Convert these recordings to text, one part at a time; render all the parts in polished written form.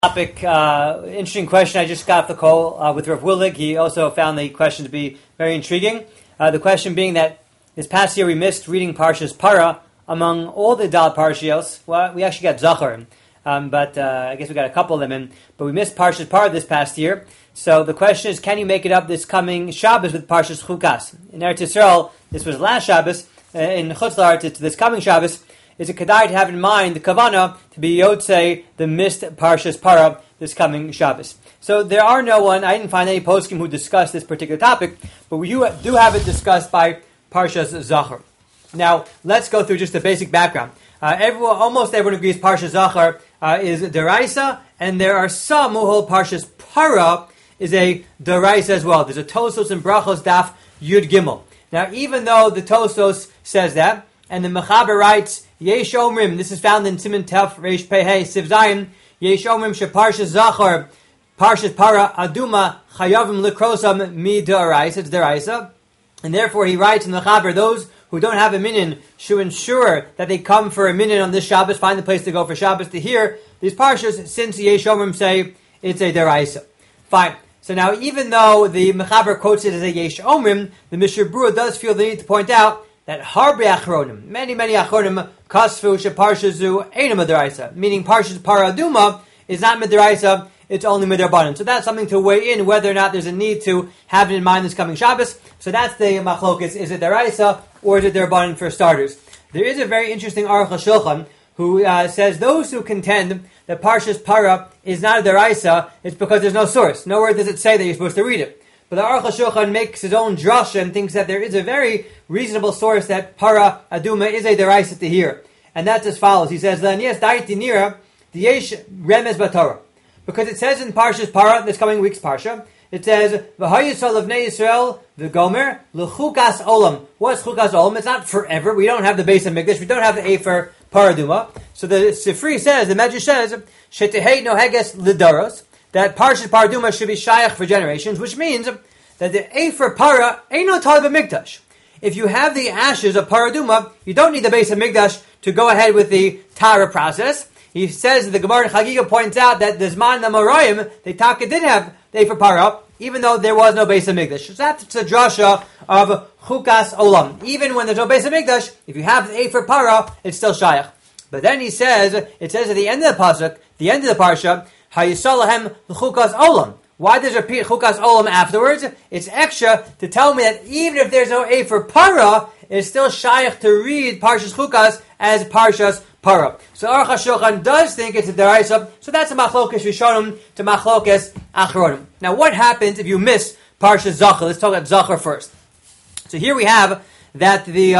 Topic, interesting question. I just got off the call with Rav Willig. He also found the question to be very intriguing. The question being that this past year we missed reading Parshas Para among all the Dal Parshios. Well, we actually got Zachar, but I guess we got a couple of them in. But we missed Parshas Para this past year. So the question is, can you make it up this coming Shabbos with Parshas Chukas? In Eretz Yisrael, this was last Shabbos. In Chutz La'aretz, it's this coming Shabbos. Is it kedai to have in mind the kavanah to be yotzei the missed Parshas Para this coming Shabbos? So there are I didn't find any poskim who discussed this particular topic, but we do have it discussed by Parshas Zachar. Now, let's go through just the basic background. Almost everyone agrees Parshas Zachar is deraisa, and there are some who hold Parshas Para is a deraisa as well. There's a Tosos and Brachos Daf Yud Gimel. Now, even though the Tosos says that, and the Mechaber writes, Yesh Omrim, this is found in Siman Tef Reish Pehei Siv Zayin, Yesh Omrim she Parshas Zachar, Parshas Para Aduma Chayavim Likrosam Mi Deraisa, it's Deraisa, and therefore he writes in the Mechaber, those who don't have a minyan should ensure that they come for a minyan on this Shabbos, find the place to go for Shabbos to hear these Parshas, since Yesh Omrim say it's a Deraisa. Fine. So now, even though the Mechaber quotes it as a Yesh Omrim, the Mishnah Berurah does feel the need to point out that Harbe Achronim, many Achronim, Kasfu Sheparshazu Einam Midaraisa, meaning Parshas Para Aduma is not Midaraisa, it's only Midarbanan. So that's something to weigh in whether or not there's a need to have it in mind this coming Shabbos. So that's the Machlokes, is it Daraisa or is it Darbanan for starters? There is a very interesting Aruch HaShulchan who says those who contend that Parshas Para is not a Daraisa, it's because there's no source. Nowhere does it say that you're supposed to read it. But the Aruch HaShulchan makes his own drasha and thinks that there is a very reasonable source that Para Aduma is a deraisa to hear. And that's as follows. He says, L'anias da'iti nira, d'yesh remez b'Torah. Because it says in Parshas Para, this coming week's Parsha, it says, V'hayisol of Bnei Yisrael, v'gomer, l'chukas olam. What's chukas olam? It's not forever. We don't have the base of Mikdash. We don't have the Efer Para Aduma. So the Sifri says, the Medrash says, Shetehei noheges lidaros, that Parshas Para Aduma should be shayach for generations, which means that the Efer Para ain't no talib of Mikdash. If you have the ashes of Para Aduma, you don't need the base of Mikdash to go ahead with the Tara process. He says, the Gemara in Chagiga points out that the Zman Amoraim, the Taka did have the Efer Para, even though there was no base of Mikdash. So that's a drasha of Chukas Olam. Even when there's no base of Mikdash, if you have the Efer Para, it's still shayach. But then it says at the end of the pasuk, the end of the parsha, Hayisalahem l'chukas olam. Why does it repeat chukas olam afterwards? It's extra to tell me that even if there's no Efer Para, it's still shayach to read Parshas Chukas as Parshas Para. So Aruch HaShulchan does think it's a deraisa. So that's a machlokes rishonim to machlokes achronim. Now, what happens if you miss Parshas Zachar? Let's talk about Zachar first. So here we have that the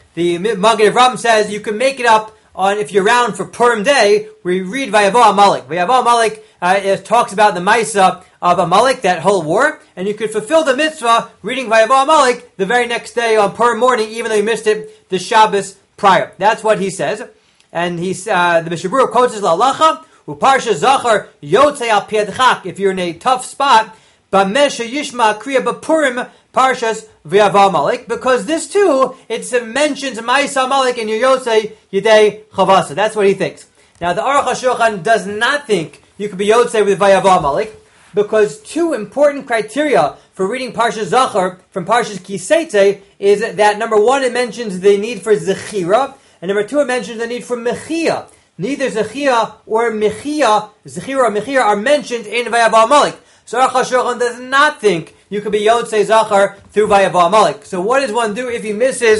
Maggid Avraham says you can make it up on if you're around for Purim Day. We read Vayavo Amalek. Vayavo Amalek it talks about the Maisa of Amalek, that whole war, and you could fulfill the mitzvah reading Vayavo Amalek the very next day on Purim morning, even though you missed it the Shabbos prior. That's what he says. And the Mishnah Berurah quotes his La'alacha, U'parsha Zachar Yotzei al Piedchak, if you're in a tough spot, B'mesha Yishma Kriya B'Purim Parshas V'Yavo Amalek, because this too, it mentions Ma'isa Amalek in your Yotzei Yidei Chavasa. That's what he thinks. Now the Aruch HaShulchan does not think you could be Yotzei with V'Yavo Amalek, because two important criteria for reading Parshas Zachar from Parshas Kiseitze is that number one, it mentions the need for Zechira, and number two, it mentions the need for Mechia. Neither Zechira or Mechia, Zechira or Mechia, are mentioned in V'Yavo Amalek. So Aruch HaShulchan does not think you could be Yotzei Zachar through V'Yavo Amalek. So what does one do if he misses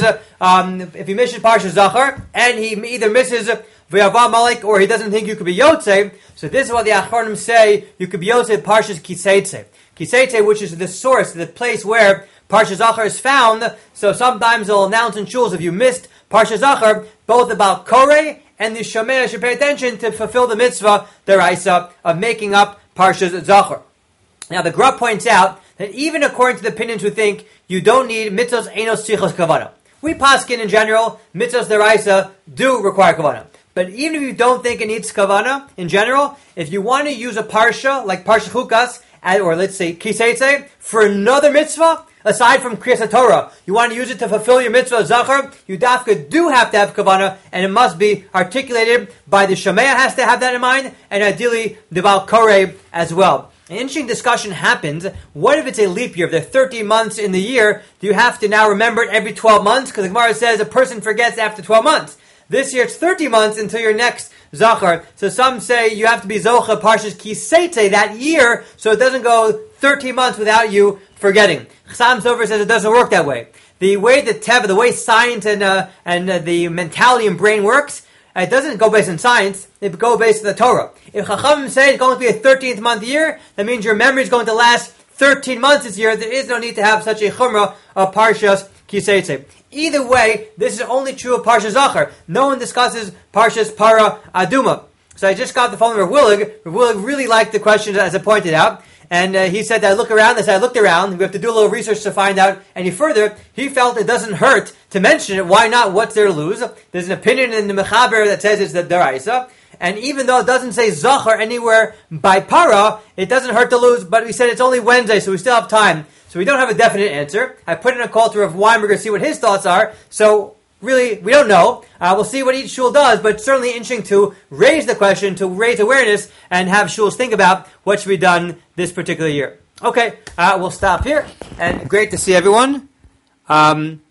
Parshas Zachar, and he either misses V'Yavo Amalek or he doesn't think you could be Yotzei? So this is what the Achronim say, you could be Yotzei Parshas Kiseitze. Kiseitze, which is the source, the place where Parshas Zachar is found. So sometimes they'll announce in shuls if you missed Parshas Zachar, both about Koreh and the Shomea should pay attention to fulfill the mitzvah, the Raisa, of making up Parshas Zachar. Now the Gra points out that even according to the opinions who think you don't need mitzvahs enos tzrichos kavana. We paskin in general, mitzvahs deraisa do require kavana. But even if you don't think it needs kavana, in general, if you want to use a parsha, like Parsha Chukas, or let's say Kiseitze, for another mitzvah, aside from Kriyas Torah, you want to use it to fulfill your mitzvah Zachar, you dafka do have to have Kavanah, and it must be articulated by the Shomea has to have that in mind, and ideally the Baal Koreh as well. An interesting discussion happens. What if it's a leap year? If there are 30 months in the year, do you have to now remember it every 12 months? Because the Gemara says a person forgets after 12 months. This year it's 30 months until your next Zachar. So some say you have to be Zocha Parshas Ki Seitze that year, so it doesn't go 13 months without you forgetting. Chassam Sofer says it doesn't work that way. The way the Teva, the way science and the mentality and brain works, it doesn't go based on science, it goes based on the Torah. If Chachamim say it's going to be a 13th month year, that means your memory is going to last 13 months this year. There is no need to have such a chumrah of Parshas Ki Seitze. Either way, this is only true of Parshas Zachar. No one discusses Parshas Para Aduma. So I just got the phone with Rav Willig. Rav Willig really liked the question as I pointed out. And he said that I look around. I said I looked around. We have to do a little research to find out any further. He felt it doesn't hurt to mention it. Why not? What's there to lose? There's an opinion in the Mechaber that says it's the Daraisa. And even though it doesn't say Zachar anywhere by Para, it doesn't hurt to lose. But we said it's only Wednesday, so we still have time. So we don't have a definite answer. I put in a call to Rav Weinberger to see what his thoughts are. So really, we don't know. We'll see what each shul does, but it's certainly interesting to raise the question, to raise awareness, and have shuls think about what should be done this particular year. Okay, we'll stop here, and great to see everyone.